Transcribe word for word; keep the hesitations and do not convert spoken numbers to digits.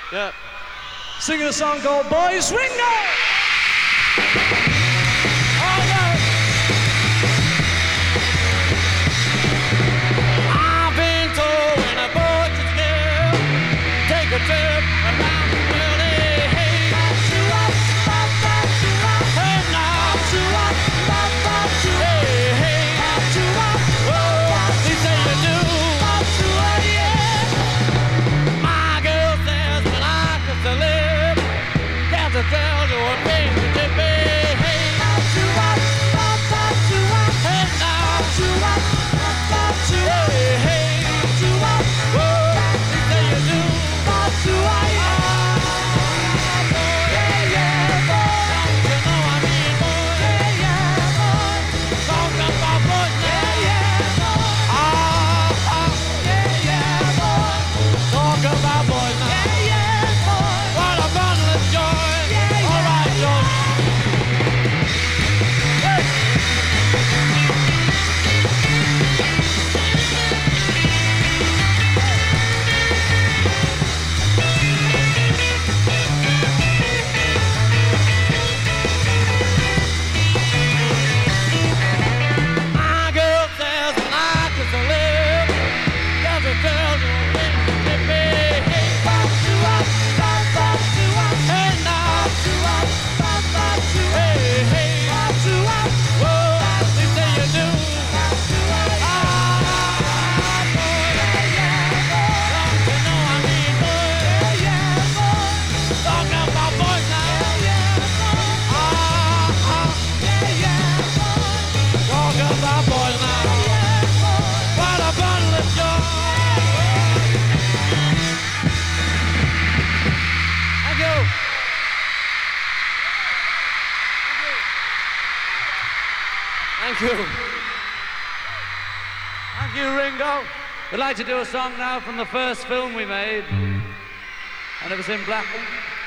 Yeah. Singing a song called Boys Ringo! All right. I've been told when a boy is scared, take a trip around the world. Hey, hey. Hey, now. Hey, hey. Whoa, they say you do. My girl says when I get to live, got to tell you what things to be. Hey, hey, now. Hey, hey. Whoa, they say you do. Don't you know I mean, boy? Talk about boys now. Ah, ah. Talk about boys now. What a bundle of joy. All right, George. Hey. My girl says when I get to live, got to tell you things to be. Hey, now. Hey, hey. Whoa, they say you do. Ah, boy. Don't you know I mean, boy? Talking about boys now. Ah, ah. Talking about boys now. What a bundle of joy. Thank you. Thank you. Thank you, Ringo. We'd like to do a song now from the first film we made, and it was in black.